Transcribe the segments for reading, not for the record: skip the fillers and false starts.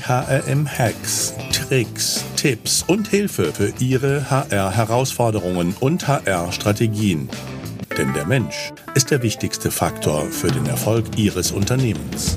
die HRM-Hacks, Tricks, Tipps und Hilfe für Ihre HR-Herausforderungen und HR-Strategien. Denn der Mensch ist der wichtigste Faktor für den Erfolg Ihres Unternehmens.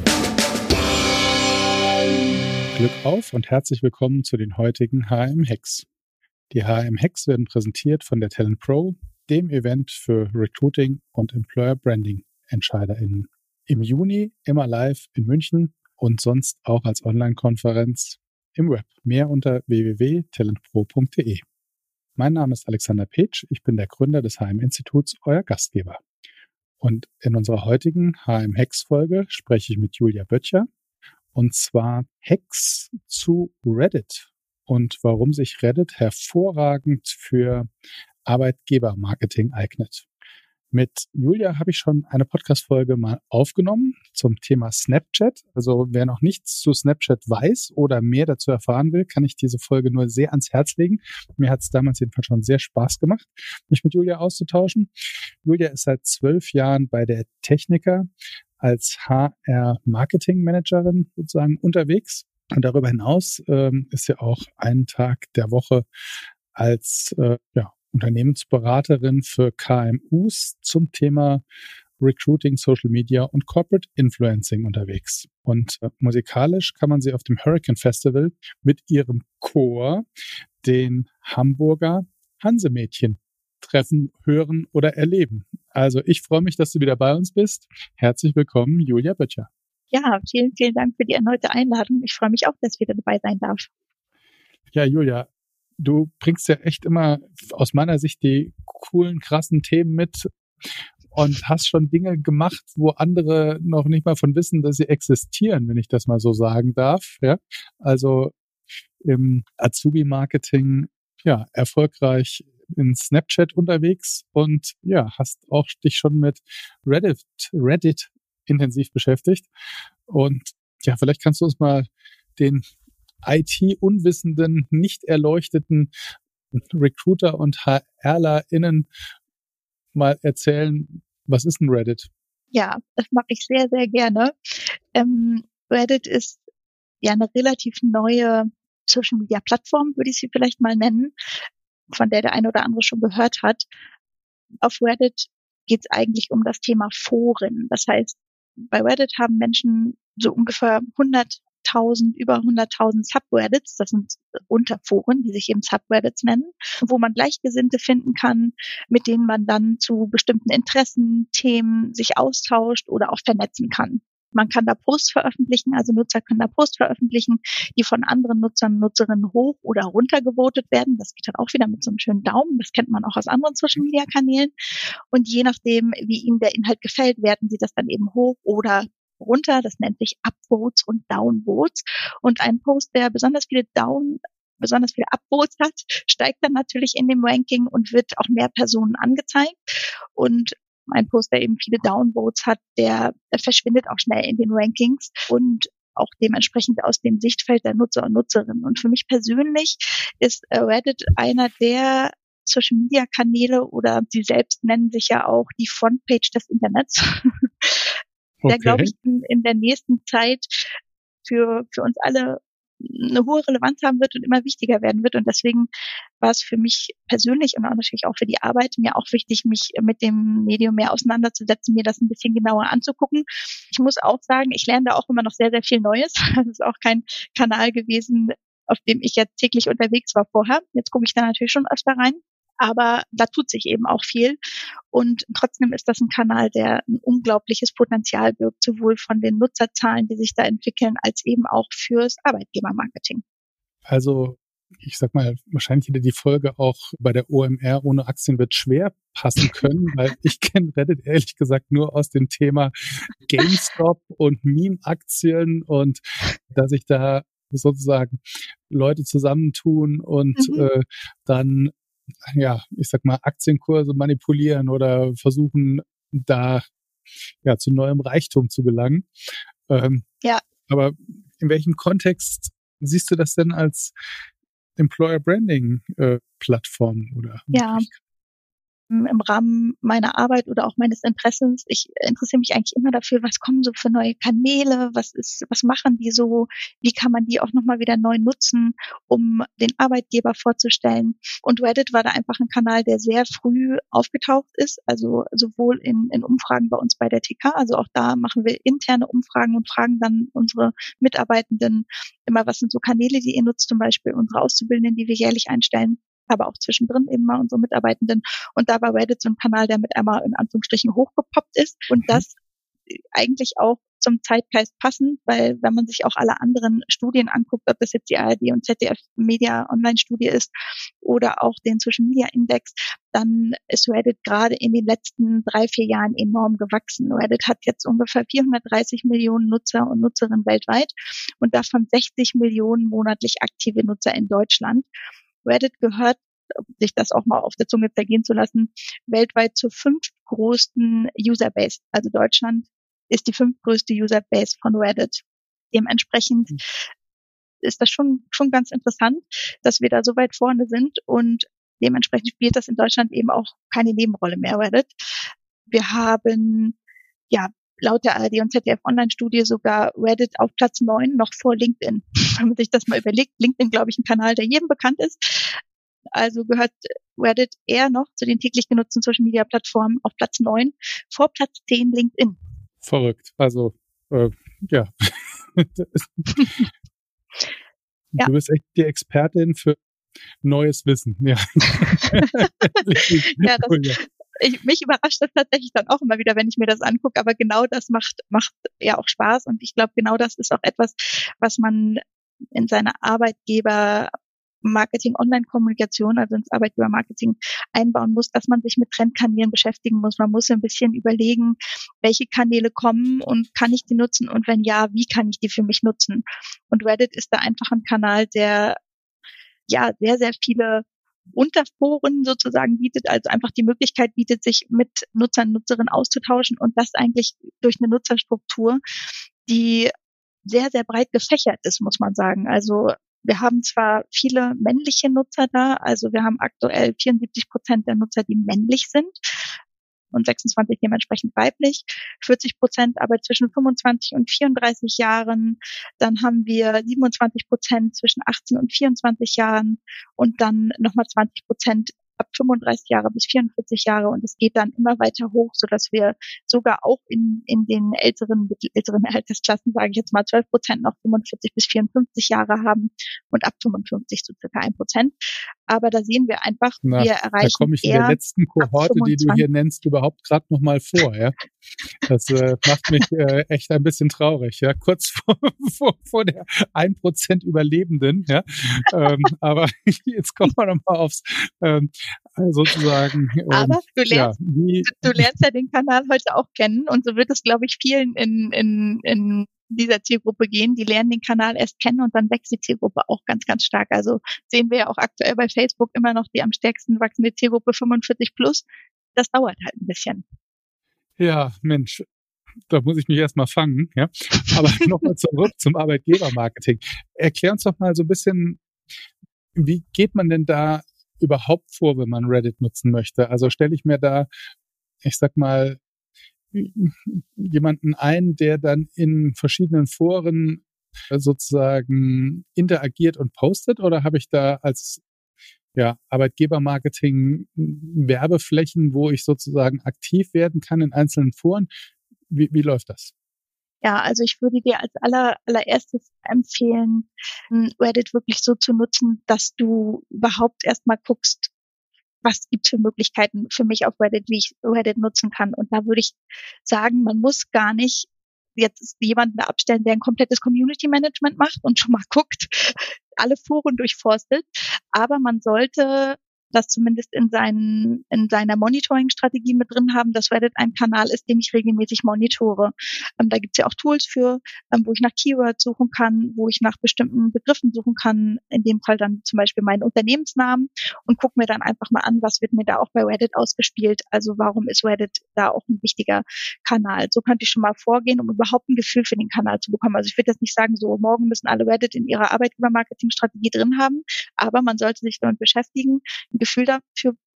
Glück auf und herzlich willkommen zu den heutigen HRM-Hacks. Die HRM-Hacks werden präsentiert von der Talent Pro, dem Event für Recruiting und Employer Branding EntscheiderInnen. Im Juni immer live in München und sonst auch als Online-Konferenz im Web. Mehr unter www.talentpro.de. Mein Name ist Alexander Petsch, ich bin der Gründer des HRM-Instituts, euer Gastgeber. Und in unserer heutigen HRM-Hacks-Folge spreche ich mit Julia Böttcher, und zwar Hacks zu Reddit und warum sich Reddit hervorragend für Arbeitgebermarketing eignet. Mit Julia habe ich schon eine Podcast-Folge mal aufgenommen zum Thema Snapchat. Also wer noch nichts zu Snapchat weiß oder mehr dazu erfahren will, kann ich diese Folge nur sehr ans Herz legen. Mir hat es damals jedenfalls schon sehr Spaß gemacht, mich mit Julia auszutauschen. Julia ist seit 12 Jahren bei der Techniker als HR-Marketing-Managerin sozusagen unterwegs. Und darüber hinaus ist sie auch einen Tag der Woche als Unternehmensberaterin für KMUs zum Thema Recruiting, Social Media und Corporate Influencing unterwegs. Und musikalisch kann man sie auf dem Hurricane Festival mit ihrem Chor, den Hamburger Hansemädchen, treffen, hören oder erleben. Also ich freue mich, dass du wieder bei uns bist. Herzlich willkommen, Julia Böttcher. Ja, vielen, vielen Dank für die erneute Einladung. Ich freue mich auch, dass ich wieder dabei sein darf. Ja, Julia, du bringst ja echt immer aus meiner Sicht die coolen, krassen Themen mit und hast schon Dinge gemacht, wo andere noch nicht mal von wissen, dass sie existieren, wenn ich das mal so sagen darf. Ja? Also im Azubi-Marketing erfolgreich in Snapchat unterwegs und hast auch dich schon mit Reddit intensiv beschäftigt. Und vielleicht kannst du uns mal den IT-unwissenden, nicht erleuchteten Recruiter und HRlerInnen mal erzählen, was ist ein Reddit? Ja, das mache ich sehr, sehr gerne. Reddit ist ja eine relativ neue Social-Media-Plattform, würde ich sie vielleicht mal nennen, von der eine oder andere schon gehört hat. Auf Reddit geht es eigentlich um das Thema Foren. Das heißt, bei Reddit haben Menschen so ungefähr über 100.000 Subreddits, das sind Unterforen, die sich eben Subreddits nennen, wo man Gleichgesinnte finden kann, mit denen man dann zu bestimmten Interessen, Themen sich austauscht oder auch vernetzen kann. Man kann da Posts veröffentlichen, also Nutzer können da Posts veröffentlichen, die von anderen Nutzern und Nutzerinnen hoch oder runter gewotet werden. Das geht dann auch wieder mit so einem schönen Daumen. Das kennt man auch aus anderen Social-Media-Kanälen. Und je nachdem, wie Ihnen der Inhalt gefällt, werten Sie das dann eben hoch oder runter. Das nennt sich Upvotes und Downvotes. Und ein Post, der besonders viele Upvotes hat, steigt dann natürlich in dem Ranking und wird auch mehr Personen angezeigt. Und ein Post, der eben viele Downvotes hat, der verschwindet auch schnell in den Rankings und auch dementsprechend aus dem Sichtfeld der Nutzer und Nutzerinnen. Und für mich persönlich ist Reddit einer der Social-Media-Kanäle, oder sie selbst nennen sich ja auch die Frontpage des Internets, der, glaube ich, in der nächsten Zeit für uns alle eine hohe Relevanz haben wird und immer wichtiger werden wird. Und deswegen war es für mich persönlich und auch natürlich auch für die Arbeit mir auch wichtig, mich mit dem Medium mehr auseinanderzusetzen, mir das ein bisschen genauer anzugucken. Ich muss auch sagen, ich lerne da auch immer noch sehr, sehr viel Neues. Das ist auch kein Kanal gewesen, auf dem ich jetzt täglich unterwegs war vorher. Jetzt gucke ich da natürlich schon öfter rein. Aber da tut sich eben auch viel. Und trotzdem ist das ein Kanal, der ein unglaubliches Potenzial birgt, sowohl von den Nutzerzahlen, die sich da entwickeln, als eben auch fürs Arbeitgebermarketing. Also, ich sag mal, wahrscheinlich hätte die Folge auch bei der OMR ohne Aktien wird schwer passen können, weil ich kenne Reddit ehrlich gesagt nur aus dem Thema GameStop und Meme-Aktien und dass sich da sozusagen Leute zusammentun und dann ich sag mal, Aktienkurse manipulieren oder versuchen, da zu neuem Reichtum zu gelangen. Aber in welchem Kontext siehst du das denn als Employer Branding Plattform oder? Ja, im Rahmen meiner Arbeit oder auch meines Interessens. Ich interessiere mich eigentlich immer dafür, was kommen so für neue Kanäle, was machen die so, wie kann man die auch nochmal wieder neu nutzen, um den Arbeitgeber vorzustellen. Und Reddit war da einfach ein Kanal, der sehr früh aufgetaucht ist, also sowohl in Umfragen bei uns bei der TK, also auch da machen wir interne Umfragen und fragen dann unsere Mitarbeitenden immer, was sind so Kanäle, die ihr nutzt, zum Beispiel unsere Auszubildenden, die wir jährlich einstellen, aber auch zwischendrin eben mal unsere Mitarbeitenden. Und da war Reddit so ein Kanal, der mit einmal in Anführungsstrichen hochgepoppt ist und das eigentlich auch zum Zeitgeist passend, weil wenn man sich auch alle anderen Studien anguckt, ob das jetzt die ARD und ZDF Media Online-Studie ist oder auch den Social Media Index, dann ist Reddit gerade in den letzten 3-4 Jahren enorm gewachsen. Reddit hat jetzt ungefähr 430 Millionen Nutzer und Nutzerinnen weltweit und davon 60 Millionen monatlich aktive Nutzer in Deutschland. Reddit gehört, sich das auch mal auf der Zunge zergehen zu lassen, weltweit zur 5. größten Userbase. Also Deutschland ist die 5. größte Userbase von Reddit. Dementsprechend ist das schon ganz interessant, dass wir da so weit vorne sind und dementsprechend spielt das in Deutschland eben auch keine Nebenrolle mehr, Reddit. Wir haben, ja, laut der ARD und ZDF Online-Studie sogar Reddit auf Platz 9 noch vor LinkedIn. Wenn man sich das mal überlegt, LinkedIn, glaube ich, ein Kanal, der jedem bekannt ist. Also gehört Reddit eher noch zu den täglich genutzten Social-Media-Plattformen auf Platz 9, vor Platz 10 LinkedIn. Verrückt. Also, ja. Du bist echt die Expertin für neues Wissen. Ja, ja, mich überrascht das tatsächlich dann auch immer wieder, wenn ich mir das angucke, aber genau das macht ja auch Spaß und ich glaube, genau das ist auch etwas, was man in seiner Arbeitgeber-Marketing, Online-Kommunikation, also ins Arbeitgeber-Marketing einbauen muss, dass man sich mit Trendkanälen beschäftigen muss. Man muss ein bisschen überlegen, welche Kanäle kommen und kann ich die nutzen und wenn ja, wie kann ich die für mich nutzen? Und Reddit ist da einfach ein Kanal, der ja sehr, sehr viele Unterforen sozusagen bietet, also einfach die Möglichkeit bietet, sich mit Nutzern, Nutzerinnen auszutauschen und das eigentlich durch eine Nutzerstruktur, die sehr, sehr breit gefächert ist, muss man sagen. Also wir haben zwar viele männliche Nutzer da, also wir haben aktuell 74% der Nutzer, die männlich sind und 26 dementsprechend weiblich, 40% aber zwischen 25 und 34 Jahren, dann haben wir 27% zwischen 18 und 24 Jahren und dann nochmal 20% ab 35 Jahre bis 44 Jahre und es geht dann immer weiter hoch, so dass wir sogar auch in den älteren Altersklassen, sage ich jetzt mal 12% noch 45 bis 54 Jahre haben und ab 55 so circa 1%. Aber da sehen wir einfach, wir erreichen da komme ich in der letzten Kohorte, die du hier nennst, überhaupt gerade noch mal vor. Ja? Das macht mich echt ein bisschen traurig. Ja, kurz vor der 1% Überlebenden. Ja, aber jetzt kommen wir noch mal aufs sozusagen. Aber du lernst ja den Kanal heute auch kennen und so wird es, glaube ich, vielen in dieser Zielgruppe gehen. Die lernen den Kanal erst kennen und dann wächst die Zielgruppe auch ganz, ganz stark. Also sehen wir ja auch aktuell bei Facebook immer noch die am stärksten wachsende Zielgruppe 45 plus. Das dauert halt ein bisschen. Ja, Mensch, da muss ich mich erstmal fangen. Ja, aber nochmal zurück zum Arbeitgebermarketing. Erklär uns doch mal so ein bisschen, wie geht man denn da überhaupt vor, wenn man Reddit nutzen möchte? Also stelle ich mir da, ich sag mal, jemanden ein, der dann in verschiedenen Foren sozusagen interagiert und postet, oder habe ich da als Arbeitgebermarketing Werbeflächen, wo ich sozusagen aktiv werden kann in einzelnen Foren? Wie läuft das? Ja, also ich würde dir als allererstes empfehlen, Reddit wirklich so zu nutzen, dass du überhaupt erstmal guckst, was gibt's für Möglichkeiten für mich auf Reddit, wie ich Reddit nutzen kann. Und da würde ich sagen, man muss gar nicht jetzt jemanden abstellen, der ein komplettes Community Management macht und schon mal guckt, alle Foren durchforstet. Aber man sollte das zumindest in seiner Monitoring-Strategie mit drin haben, dass Reddit ein Kanal ist, den ich regelmäßig monitore. Da gibt's ja auch Tools für, wo ich nach Keywords suchen kann, wo ich nach bestimmten Begriffen suchen kann, in dem Fall dann zum Beispiel meinen Unternehmensnamen und gucke mir dann einfach mal an, was wird mir da auch bei Reddit ausgespielt, also warum ist Reddit da auch ein wichtiger Kanal. So könnte ich schon mal vorgehen, um überhaupt ein Gefühl für den Kanal zu bekommen. Also ich würde jetzt nicht sagen, so morgen müssen alle Reddit in ihrer Arbeitgeber-Marketing-Strategie drin haben, aber man sollte sich damit beschäftigen, ein Gefühl dafür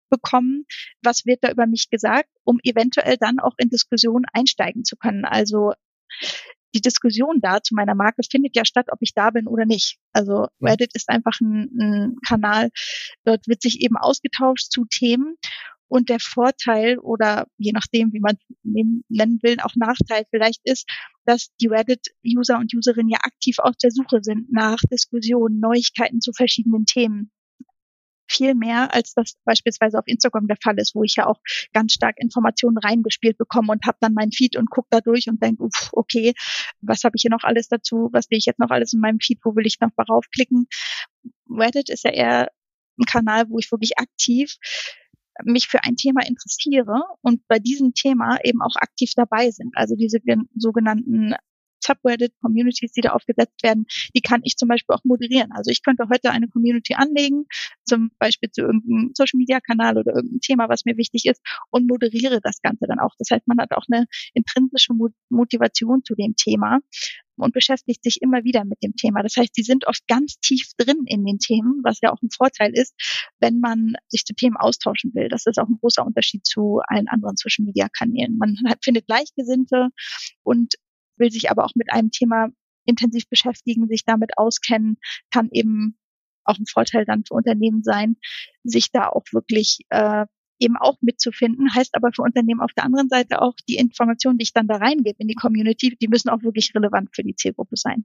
bekommen, was wird da über mich gesagt, um eventuell dann auch in Diskussionen einsteigen zu können. Also die Diskussion da zu meiner Marke findet ja statt, ob ich da bin oder nicht. Also Reddit ist einfach ein Kanal, dort wird sich eben ausgetauscht zu Themen. Und der Vorteil oder je nachdem, wie man es nennen will, auch Nachteil vielleicht ist, dass die Reddit-User und Userinnen ja aktiv auf der Suche sind nach Diskussionen, Neuigkeiten zu verschiedenen Themen. Viel mehr, als das beispielsweise auf Instagram der Fall ist, wo ich ja auch ganz stark Informationen reingespielt bekomme und habe dann meinen Feed und gucke da durch und denke, okay, was habe ich hier noch alles dazu, was sehe ich jetzt noch alles in meinem Feed, wo will ich noch mal raufklicken. Reddit ist ja eher ein Kanal, wo ich wirklich aktiv mich für ein Thema interessiere und bei diesem Thema eben auch aktiv dabei sind. Also diese sogenannten Subreddit-Communities, die da aufgesetzt werden, die kann ich zum Beispiel auch moderieren. Also ich könnte heute eine Community anlegen, zum Beispiel zu irgendeinem Social-Media-Kanal oder irgendeinem Thema, was mir wichtig ist, und moderiere das Ganze dann auch. Das heißt, man hat auch eine intrinsische Motivation zu dem Thema und beschäftigt sich immer wieder mit dem Thema. Das heißt, die sind oft ganz tief drin in den Themen, was ja auch ein Vorteil ist, wenn man sich zu Themen austauschen will. Das ist auch ein großer Unterschied zu allen anderen Social-Media-Kanälen. Man findet Gleichgesinnte und will sich aber auch mit einem Thema intensiv beschäftigen, sich damit auskennen, kann eben auch ein Vorteil dann für Unternehmen sein, sich da auch wirklich eben auch mitzufinden, heißt aber für Unternehmen auf der anderen Seite auch, die Informationen, die ich dann da reingebe in die Community, die müssen auch wirklich relevant für die Zielgruppe sein.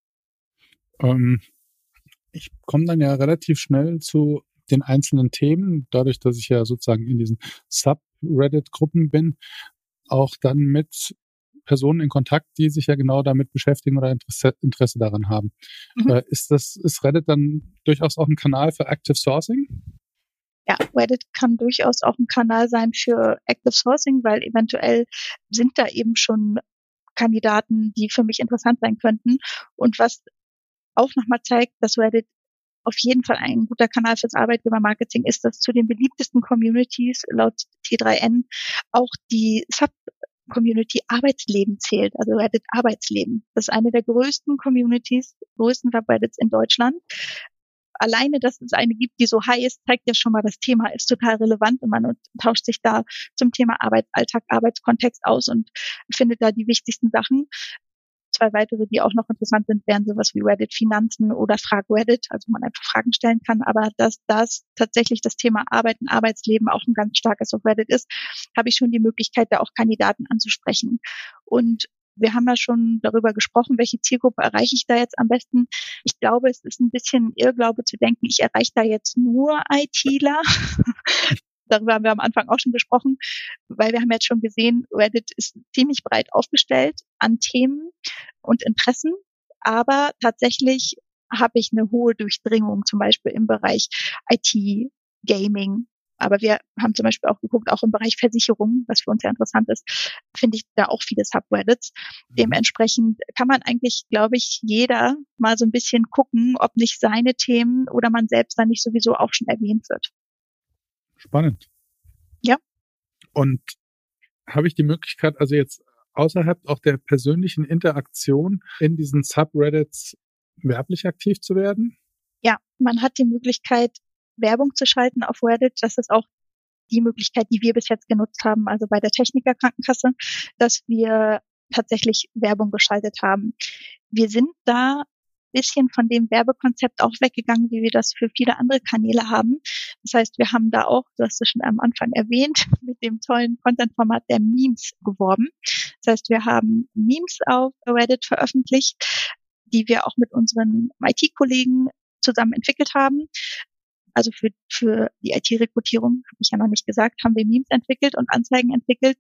Ich komme dann ja relativ schnell zu den einzelnen Themen, dadurch, dass ich ja sozusagen in diesen Subreddit-Gruppen bin, auch dann mit Personen in Kontakt, die sich ja genau damit beschäftigen oder Interesse daran haben. Ist Reddit dann durchaus auch ein Kanal für Active Sourcing? Ja, Reddit kann durchaus auch ein Kanal sein für Active Sourcing, weil eventuell sind da eben schon Kandidaten, die für mich interessant sein könnten. Und was auch nochmal zeigt, dass Reddit auf jeden Fall ein guter Kanal fürs Arbeitgebermarketing ist, dass zu den beliebtesten Communities laut T3N auch die Community Arbeitsleben zählt, also Reddit Arbeitsleben. Das ist eine der größten Communities, größten Subreddits in Deutschland. Alleine, dass es eine gibt, die so heißt, zeigt ja schon mal, das Thema ist total relevant und man tauscht sich da zum Thema Arbeitsalltag, Arbeitskontext aus und findet da die wichtigsten Sachen. 2 weitere, die auch noch interessant sind, wären sowas wie Reddit Finanzen oder Frag Reddit, also man einfach Fragen stellen kann. Aber dass das tatsächlich das Thema Arbeit und Arbeitsleben auch ein ganz starkes auf Reddit ist, habe ich schon die Möglichkeit, da auch Kandidaten anzusprechen. Und wir haben ja schon darüber gesprochen, welche Zielgruppe erreiche ich da jetzt am besten. Ich glaube, es ist ein bisschen Irrglaube zu denken, ich erreiche da jetzt nur ITler. Darüber haben wir am Anfang auch schon gesprochen, weil wir haben jetzt schon gesehen, Reddit ist ziemlich breit aufgestellt an Themen und Interessen, aber tatsächlich habe ich eine hohe Durchdringung, zum Beispiel im Bereich IT, Gaming. Aber wir haben zum Beispiel auch geguckt, auch im Bereich Versicherungen, was für uns ja interessant ist, finde ich da auch viele Subreddits. Dementsprechend kann man eigentlich, glaube ich, jeder mal so ein bisschen gucken, ob nicht seine Themen oder man selbst dann nicht sowieso auch schon erwähnt wird. Spannend. Ja. Und habe ich die Möglichkeit, also jetzt außerhalb auch der persönlichen Interaktion in diesen Subreddits werblich aktiv zu werden? Ja, man hat die Möglichkeit, Werbung zu schalten auf Reddit. Das ist auch die Möglichkeit, die wir bis jetzt genutzt haben, also bei der Techniker Krankenkasse, dass wir tatsächlich Werbung geschaltet haben. Wir sind da bisschen von dem Werbekonzept auch weggegangen, wie wir das für viele andere Kanäle haben. Das heißt, wir haben da auch, du hast es schon am Anfang erwähnt, mit dem tollen Content-Format der Memes geworben. Das heißt, wir haben Memes auf Reddit veröffentlicht, die wir auch mit unseren IT-Kollegen zusammen entwickelt haben. Also für die IT-Rekrutierung, habe ich ja noch nicht gesagt, haben wir Memes entwickelt und Anzeigen entwickelt.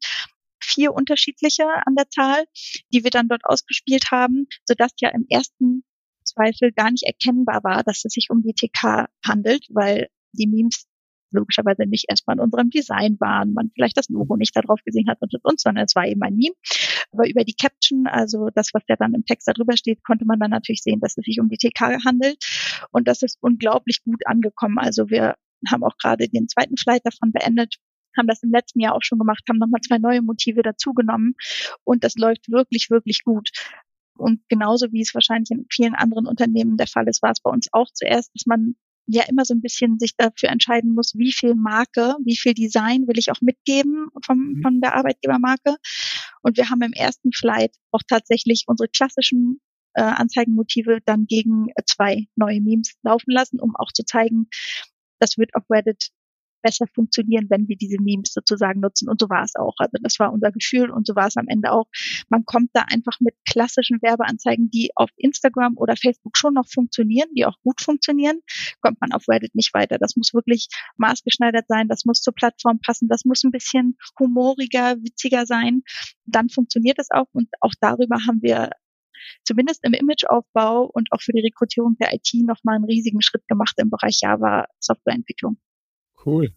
4 unterschiedliche an der Zahl, die wir dann dort ausgespielt haben, sodass ja im ersten Zweifel gar nicht erkennbar war, dass es sich um die TK handelt, weil die Memes logischerweise nicht erstmal in unserem Design waren, man vielleicht das Logo nicht darauf gesehen hat und uns, sondern es war eben ein Meme. Aber über die Caption, also das, was ja dann im Text da drüber steht, konnte man dann natürlich sehen, dass es sich um die TK handelt. Und das ist unglaublich gut angekommen. Also wir haben auch gerade den 2. Flight davon beendet, haben das im letzten Jahr auch schon gemacht, haben nochmal 2 neue Motive dazugenommen. Und das läuft wirklich, wirklich gut. Und genauso wie es wahrscheinlich in vielen anderen Unternehmen der Fall ist, war es bei uns auch zuerst, dass man ja immer so ein bisschen sich dafür entscheiden muss, wie viel Marke, wie viel Design will ich auch mitgeben von der Arbeitgebermarke. Und wir haben im ersten Flight auch tatsächlich unsere klassischen Anzeigenmotive dann gegen 2 neue Memes laufen lassen, um auch zu zeigen, das wird auf Reddit besser funktionieren, wenn wir diese Memes sozusagen nutzen. Und so war es auch. Also das war unser Gefühl und so war es am Ende auch. Man kommt da einfach mit klassischen Werbeanzeigen, die auf Instagram oder Facebook schon noch funktionieren, die auch gut funktionieren, kommt man auf Reddit nicht weiter. Das muss wirklich maßgeschneidert sein, das muss zur Plattform passen, das muss ein bisschen humoriger, witziger sein. Dann funktioniert es auch und auch darüber haben wir zumindest im Imageaufbau und auch für die Rekrutierung der IT nochmal einen riesigen Schritt gemacht im Bereich Java Softwareentwicklung. Cool.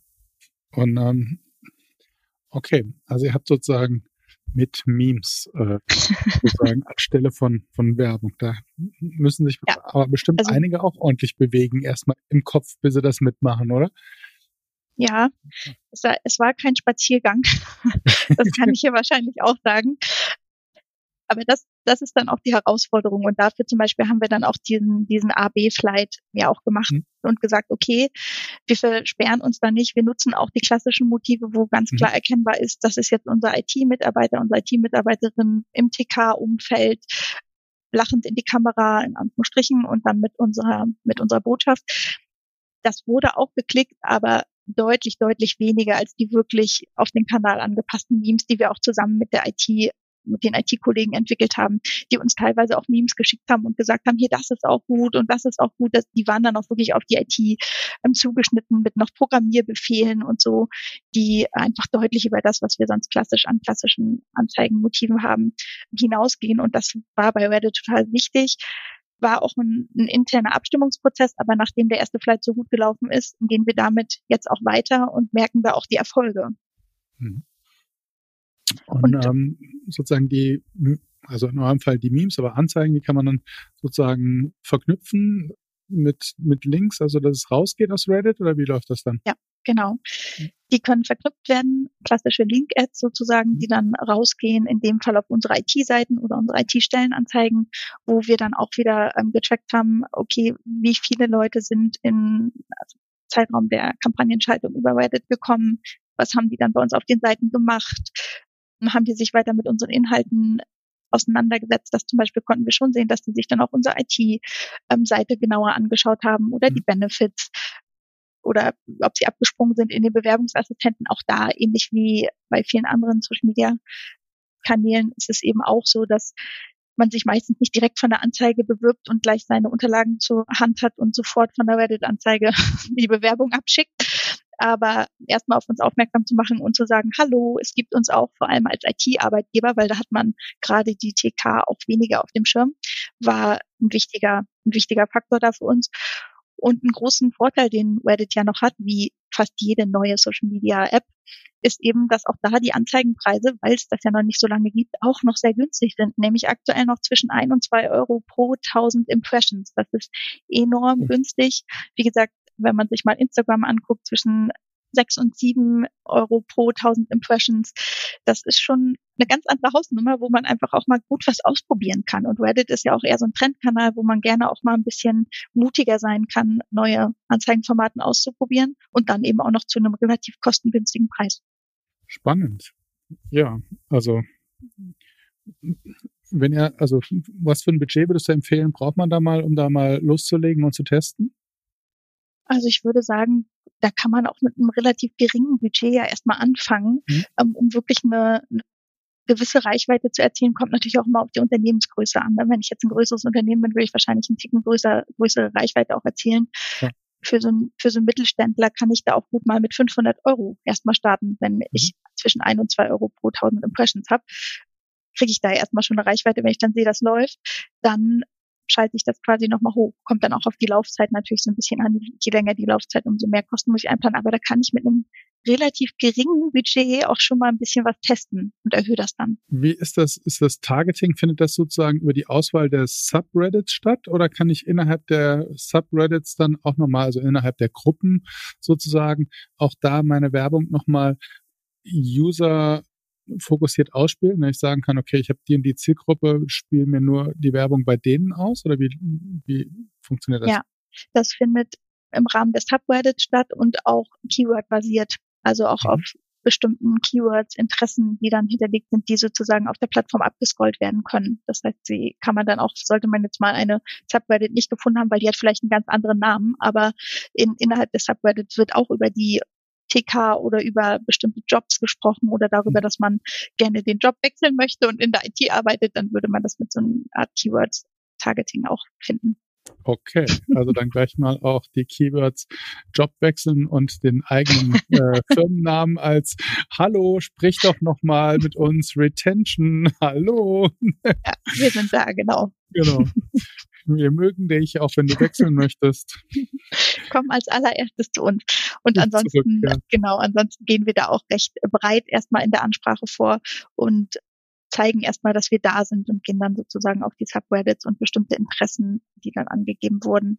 Und okay, also ihr habt sozusagen mit Memes sozusagen anstelle von Werbung. Da müssen sich aber bestimmt einige auch ordentlich bewegen, erstmal im Kopf, bis sie das mitmachen, oder? Ja, es war kein Spaziergang. Das kann ich hier wahrscheinlich auch sagen. Aber das ist dann auch die Herausforderung. Und dafür zum Beispiel haben wir dann auch diesen AB-Flight ja auch gemacht und gesagt, okay, wir versperren uns da nicht. Wir nutzen auch die klassischen Motive, wo ganz klar erkennbar ist, das ist jetzt unser IT-Mitarbeiter, unsere IT-Mitarbeiterin im TK-Umfeld, lachend in die Kamera, in Anführungsstrichen, und dann mit unserer Botschaft. Das wurde auch geklickt, aber deutlich, deutlich weniger als die wirklich auf den Kanal angepassten Memes, die wir auch zusammen mit den IT-Kollegen entwickelt haben, die uns teilweise auch Memes geschickt haben und gesagt haben, hier, das ist auch gut und das ist auch gut. Die waren dann auch wirklich auf die IT zugeschnitten mit noch Programmierbefehlen und so, die einfach deutlich über das, was wir sonst an klassischen Anzeigenmotiven haben, hinausgehen. Und das war bei Reddit total wichtig. War auch ein interner Abstimmungsprozess, aber nachdem der erste Flight so gut gelaufen ist, gehen wir damit jetzt auch weiter und merken da auch die Erfolge. Und sozusagen also in eurem Fall die Memes, aber Anzeigen, die kann man dann sozusagen verknüpfen mit Links, also dass es rausgeht aus Reddit, oder wie läuft das dann? Ja, genau. Die können verknüpft werden, klassische Link-Ads sozusagen, die dann rausgehen, in dem Fall auf unsere IT-Seiten oder unsere IT-Stellenanzeigen, wo wir dann auch wieder getrackt haben, okay, wie viele Leute sind im Zeitraum der Kampagnenschaltung über Reddit gekommen, was haben die dann bei uns auf den Seiten gemacht, haben die sich weiter mit unseren Inhalten auseinandergesetzt. Das zum Beispiel konnten wir schon sehen, dass die sich dann auch unsere IT-Seite genauer angeschaut haben oder die Benefits oder ob sie abgesprungen sind in den Bewerbungsassistenten. Auch da, ähnlich wie bei vielen anderen Social-Media-Kanälen, ist es eben auch so, dass man sich meistens nicht direkt von der Anzeige bewirbt und gleich seine Unterlagen zur Hand hat und sofort von der Reddit-Anzeige die Bewerbung abschickt. Aber erstmal auf uns aufmerksam zu machen und zu sagen, hallo, es gibt uns auch vor allem als IT-Arbeitgeber, weil da hat man gerade die TK auch weniger auf dem Schirm, war ein wichtiger Faktor da für uns. Und einen großen Vorteil, den Reddit ja noch hat, wie fast jede neue Social-Media-App, ist eben, dass auch da die Anzeigenpreise, weil es das ja noch nicht so lange gibt, auch noch sehr günstig sind, nämlich aktuell noch zwischen 1 und 2 Euro pro 1000 Impressions. Das ist enorm günstig. Wie gesagt, wenn man sich mal Instagram anguckt, zwischen 6 und 7 Euro pro 1000 Impressions. Das ist schon eine ganz andere Hausnummer, wo man einfach auch mal gut was ausprobieren kann. Und Reddit ist ja auch eher so ein Trendkanal, wo man gerne auch mal ein bisschen mutiger sein kann, neue Anzeigenformaten auszuprobieren und dann eben auch noch zu einem relativ kostengünstigen Preis. Spannend. Ja, also was für ein Budget würdest du empfehlen, braucht man da mal, um da mal loszulegen und zu testen? Also ich würde sagen, da kann man auch mit einem relativ geringen Budget ja erstmal anfangen, um wirklich eine gewisse Reichweite zu erzielen. Kommt natürlich auch immer auf die Unternehmensgröße an. Wenn ich jetzt ein größeres Unternehmen bin, will ich wahrscheinlich einen Ticken größere Reichweite auch erzielen. Ja. Für so einen Mittelständler kann ich da auch gut mal mit 500 Euro erstmal starten, wenn ich zwischen 1 und 2 Euro pro 1000 Impressions habe. Kriege ich da erstmal schon eine Reichweite. Wenn ich dann sehe, das läuft, dann schalte ich das quasi nochmal hoch. Kommt dann auch auf die Laufzeit natürlich so ein bisschen an. Je länger die Laufzeit, umso mehr Kosten muss ich einplanen. Aber da kann ich mit einem relativ geringen Budget auch schon mal ein bisschen was testen und erhöhe das dann. Wie ist das? Ist das Targeting? Findet das sozusagen über die Auswahl der Subreddits statt? Oder kann ich innerhalb der Subreddits dann auch nochmal, also innerhalb der Gruppen sozusagen, auch da meine Werbung nochmal User fokussiert ausspielen, wenn ich sagen kann, okay, ich habe die und die Zielgruppe, spiele mir nur die Werbung bei denen aus, oder wie funktioniert das? Ja, das findet im Rahmen des Subreddit statt und auch Keyword-basiert, also auch auf bestimmten Keywords, Interessen, die dann hinterlegt sind, die sozusagen auf der Plattform abgescrollt werden können. Das heißt, sie kann man dann auch, sollte man jetzt mal eine Subreddit nicht gefunden haben, weil die hat vielleicht einen ganz anderen Namen, aber innerhalb des Subreddits wird auch über die TK oder über bestimmte Jobs gesprochen oder darüber, dass man gerne den Job wechseln möchte und in der IT arbeitet, dann würde man das mit so einer Art Keywords-Targeting auch finden. Okay, also dann gleich mal auch die Keywords Job wechseln und den eigenen Firmennamen als Hallo, sprich doch nochmal mit uns, Retention, hallo. Ja, wir sind da, genau. Genau. Wir mögen dich, auch wenn du wechseln möchtest. Komm als allererstes zu uns. Und ansonsten, ansonsten gehen wir da auch recht breit erstmal in der Ansprache vor und zeigen erstmal, dass wir da sind und gehen dann sozusagen auf die Subreddits und bestimmte Interessen, die dann angegeben wurden.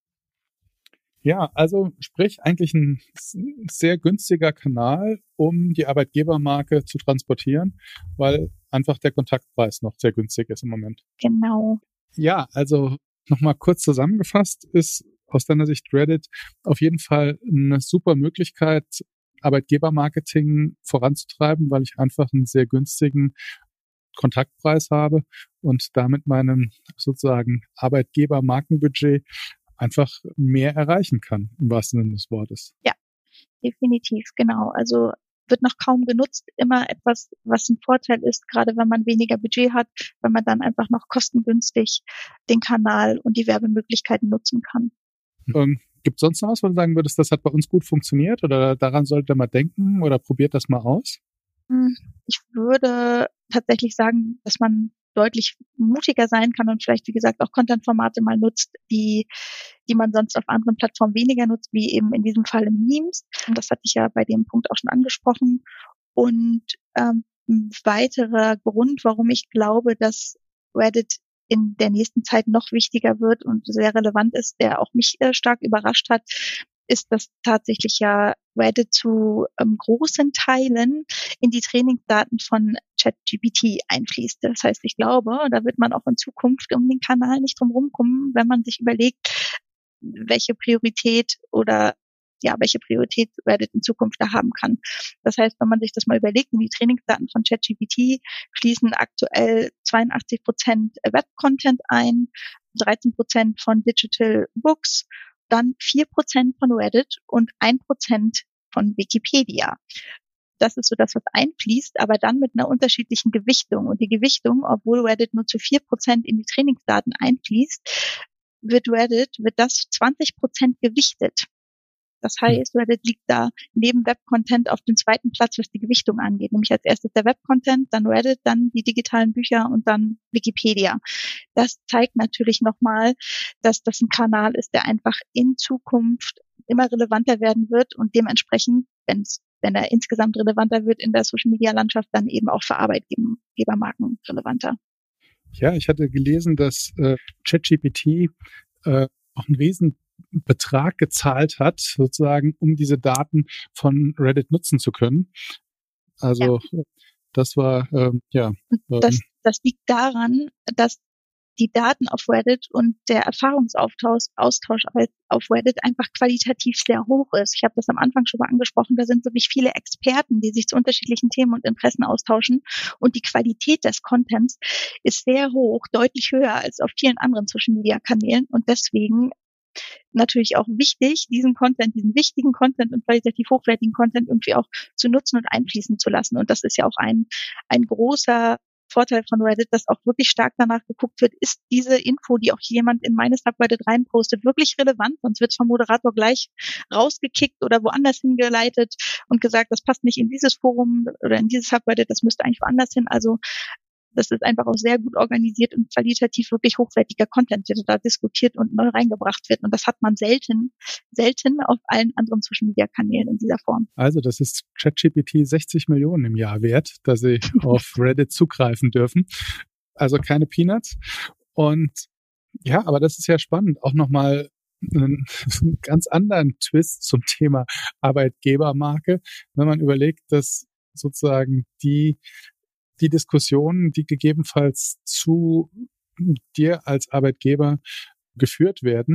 Ja, also sprich eigentlich ein sehr günstiger Kanal, um die Arbeitgebermarke zu transportieren, weil einfach der Kontaktpreis noch sehr günstig ist im Moment. Genau. Ja, also nochmal kurz zusammengefasst ist aus deiner Sicht Reddit auf jeden Fall eine super Möglichkeit, Arbeitgebermarketing voranzutreiben, weil ich einfach einen sehr günstigen Kontaktpreis habe und damit meinem sozusagen Arbeitgeber-Markenbudget einfach mehr erreichen kann, im wahrsten Sinne des Wortes. Ja, definitiv, genau. Also wird noch kaum genutzt, immer etwas, was ein Vorteil ist, gerade wenn man weniger Budget hat, wenn man dann einfach noch kostengünstig den Kanal und die Werbemöglichkeiten nutzen kann. Gibt es sonst noch was, wo du sagen würdest, das hat bei uns gut funktioniert oder daran sollte man denken oder probiert das mal aus? Ich würde tatsächlich sagen, dass man deutlich mutiger sein kann und vielleicht, wie gesagt, auch Content-Formate mal nutzt, die man sonst auf anderen Plattformen weniger nutzt, wie eben in diesem Fall Memes. Und das hatte ich ja bei dem Punkt auch schon angesprochen. Und ein weiterer Grund, warum ich glaube, dass Reddit in der nächsten Zeit noch wichtiger wird und sehr relevant ist, der auch mich stark überrascht hat, ist, dass tatsächlich ja Reddit zu großen Teilen in die Trainingsdaten von ChatGPT einfließt. Das heißt, ich glaube, da wird man auch in Zukunft um den Kanal nicht drum rumkommen, wenn man sich überlegt, welche Priorität Reddit in Zukunft da haben kann. Das heißt, wenn man sich das mal überlegt, in die Trainingsdaten von ChatGPT fließen aktuell 82% Web-Content ein, 13% von Digital Books, dann 4% von Reddit und 1% von Wikipedia. Das ist so das, was einfließt, aber dann mit einer unterschiedlichen Gewichtung. Und die Gewichtung, obwohl Reddit nur zu 4% in die Trainingsdaten einfließt, wird das 20% gewichtet. Das heißt, Reddit liegt da neben Web-Content auf dem zweiten Platz, was die Gewichtung angeht. Nämlich als erstes der Web-Content, dann Reddit, dann die digitalen Bücher und dann Wikipedia. Das zeigt natürlich nochmal, dass das ein Kanal ist, der einfach in Zukunft immer relevanter werden wird und dementsprechend, wenn er insgesamt relevanter wird in der Social-Media-Landschaft, dann eben auch für Arbeitgebermarken relevanter. Ja, ich hatte gelesen, dass ChatGPT auch einen Riesenbetrag gezahlt hat, sozusagen, um diese Daten von Reddit nutzen zu können. Also das war, Das liegt daran, dass die Daten auf Reddit und der Erfahrungsaustausch auf Reddit einfach qualitativ sehr hoch ist. Ich habe das am Anfang schon mal angesprochen, da sind wirklich viele Experten, die sich zu unterschiedlichen Themen und Interessen austauschen und die Qualität des Contents ist sehr hoch, deutlich höher als auf vielen anderen Social-Media-Kanälen und deswegen natürlich auch wichtig, diesen wichtigen Content und qualitativ hochwertigen Content irgendwie auch zu nutzen und einfließen zu lassen. Und das ist ja auch ein großer Vorteil von Reddit, dass auch wirklich stark danach geguckt wird, ist diese Info, die auch jemand in meine Subreddit reinpostet, wirklich relevant? Sonst wird es vom Moderator gleich rausgekickt oder woanders hingeleitet und gesagt, das passt nicht in dieses Forum oder in dieses Subreddit, das müsste eigentlich woanders hin. Also das ist einfach auch sehr gut organisiert und qualitativ wirklich hochwertiger Content, der da diskutiert und neu reingebracht wird. Und das hat man selten auf allen anderen Social-Media-Kanälen in dieser Form. Also das ist ChatGPT 60 Millionen im Jahr wert, dass sie auf Reddit zugreifen dürfen. Also keine Peanuts. Und ja, aber das ist ja spannend. Auch nochmal einen ganz anderen Twist zum Thema Arbeitgebermarke, wenn man überlegt, dass sozusagen die Diskussionen, die gegebenenfalls zu dir als Arbeitgeber geführt werden,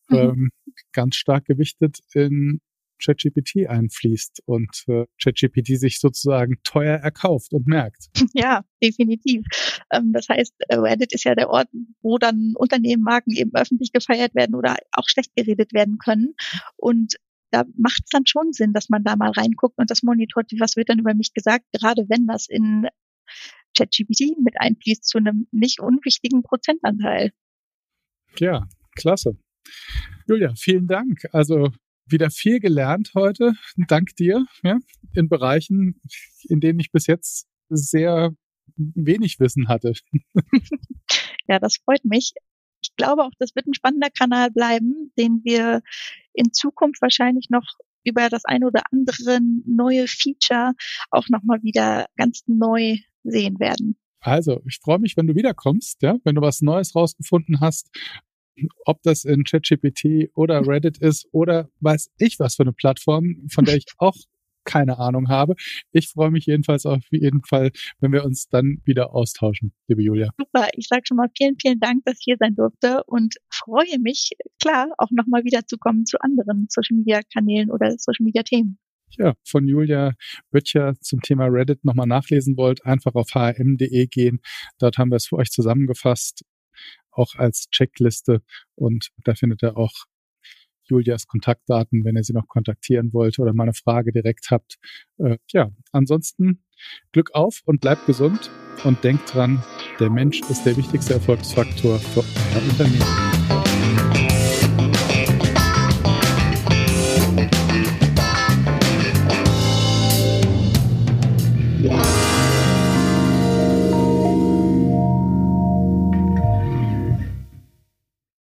ganz stark gewichtet in ChatGPT einfließt und ChatGPT sich sozusagen teuer erkauft und merkt. Ja, definitiv. Das heißt, Reddit ist ja der Ort, wo dann Unternehmen, Marken eben öffentlich gefeiert werden oder auch schlecht geredet werden können. Und da macht es dann schon Sinn, dass man da mal reinguckt und das monitort, was wird dann über mich gesagt, gerade wenn das in ChatGPT mit einfließt zu einem nicht unwichtigen Prozentanteil. Ja, klasse. Julia, vielen Dank. Also wieder viel gelernt heute, dank dir, ja, in Bereichen, in denen ich bis jetzt sehr wenig Wissen hatte. Ja, das freut mich. Ich glaube auch, das wird ein spannender Kanal bleiben, den wir in Zukunft wahrscheinlich noch über das eine oder andere neue Feature auch nochmal wieder ganz neu sehen werden. Also, ich freue mich, wenn du wiederkommst, ja, wenn du was Neues rausgefunden hast, ob das in ChatGPT oder Reddit ist oder weiß ich was für eine Plattform, von der ich auch keine Ahnung habe. Ich freue mich jedenfalls auf jeden Fall, wenn wir uns dann wieder austauschen, liebe Julia. Super, ich sage schon mal vielen, vielen Dank, dass ich hier sein durfte und freue mich, klar, auch nochmal wiederzukommen zu anderen Social-Media-Kanälen oder Social-Media-Themen. Ja, von Julia Böttcher zum Thema Reddit nochmal nachlesen wollt, einfach auf hrm.de gehen. Dort haben wir es für euch zusammengefasst, auch als Checkliste. Und da findet ihr auch Julias Kontaktdaten, wenn ihr sie noch kontaktieren wollt oder mal eine Frage direkt habt. Ansonsten Glück auf und bleibt gesund und denkt dran, der Mensch ist der wichtigste Erfolgsfaktor für euer Unternehmen.